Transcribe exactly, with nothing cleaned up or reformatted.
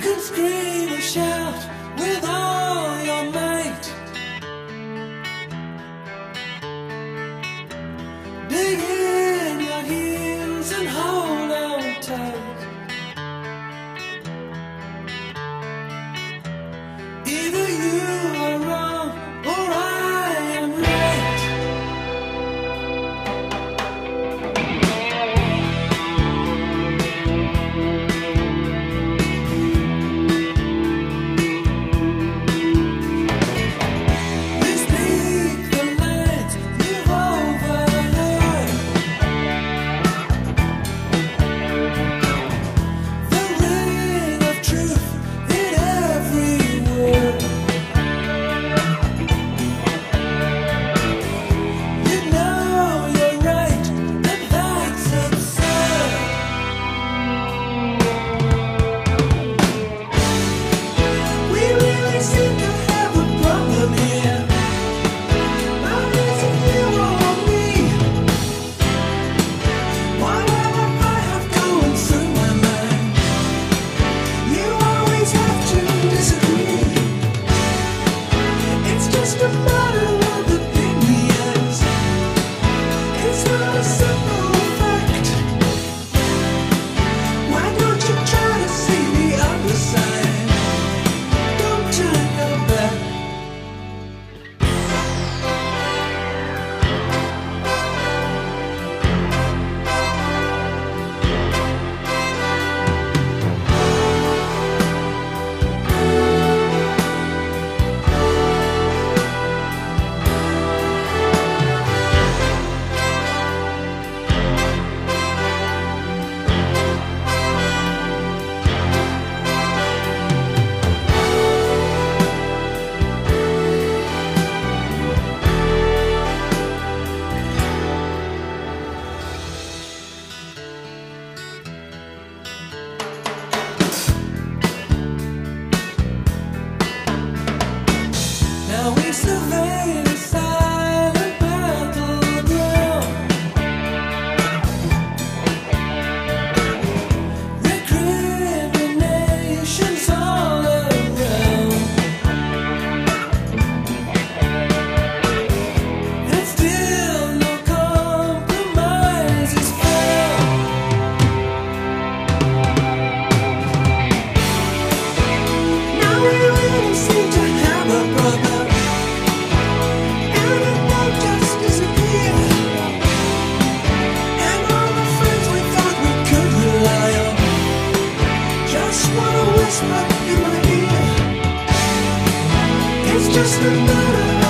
can scream and shout with all your might. Dig in your heels and hold on tight. Either you are wrong or I am right. We speak the lines you've overheard. The ring of truth in every word. You know you're right, and that's absurd. We really seem to have a problem here. Now is it you or me? Whatever I have going through my mind, you always have to disagree. It's just a matter of opinions. It's not a simple fact. Why don't you try to see the other side? Don't turn your back. Now we survey the silent battleground. Recriminations all around. And still no compromise is found. Now we really seem to have a problem, and it won't just disappear. And all the friends we thought we could rely on just wanna whisper in my ear. It's just a matter